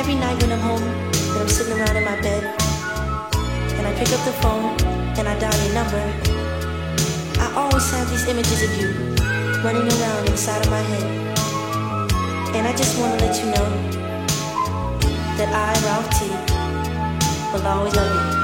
every night when I'm home, and I'm sitting around in my bed, and I pick up the phone, and I dial your number, I always have these images of you running around inside of my head. And I just want to let you know that I, Ralph T, will always love you.